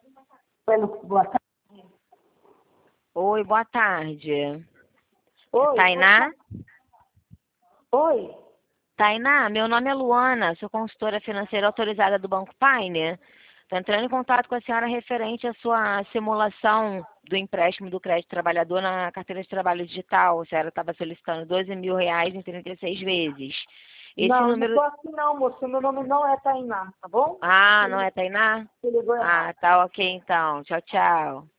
Boa tarde. Oi, boa tarde. Oi. Tainá? Oi. Tainá, meu nome é Luana, sou consultora financeira autorizada do Banco Pioneer. Estou entrando em contato com a senhora referente à sua simulação do empréstimo do crédito trabalhador na carteira de trabalho digital. A senhora estava solicitando R$ 12.000 em 36 vezes. Esse Não, não número... tô aqui não, moço. Meu nome não é Tainá, tá bom? Ah, não é Tainá? Você ligou errado. Ah, tá ok então. Tchau, tchau.